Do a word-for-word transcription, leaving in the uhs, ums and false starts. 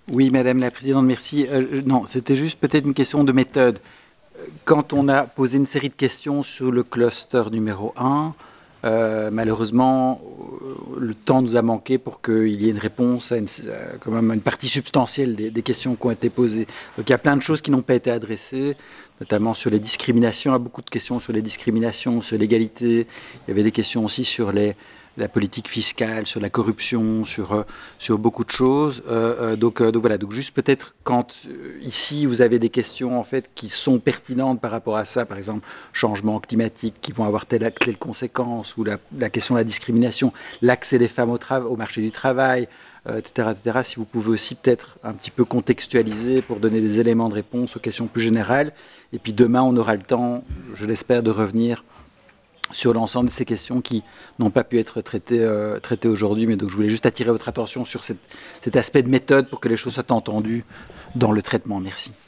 Oui, Madame la Présidente, merci. Euh, non, c'était juste peut-être une question de méthode. Quand on a posé une série de questions sur le cluster numéro un, euh, malheureusement, euh, le temps nous a manqué pour qu'il y ait une réponse à une, à quand même une partie substantielle des, des questions qui ont été posées. Donc il y a plein de choses qui n'ont pas été adressées, notamment sur les discriminations. Il y a beaucoup de questions sur les discriminations, sur l'égalité. Il y avait des questions aussi sur les, la politique fiscale, sur la corruption, sur, euh, sur beaucoup de choses. Euh, euh, donc, euh, donc voilà, donc juste peut-être quand euh, ici vous avez des questions en fait qui sont pertinentes par rapport à ça, par exemple changement climatique qui vont avoir telle, telle conséquence, ou la, la question de la discrimination, l'accès des femmes au, au marché du travail, euh, et cetera, et cetera. Si vous pouvez aussi peut-être un petit peu contextualiser pour donner des éléments de réponse aux questions plus générales. Et puis demain, on aura le temps, je l'espère, de revenir sur l'ensemble de ces questions qui n'ont pas pu être traitées, euh, traitées aujourd'hui. Mais donc je voulais juste attirer votre attention sur cette, cet aspect de méthode pour que les choses soient entendues dans le traitement. Merci.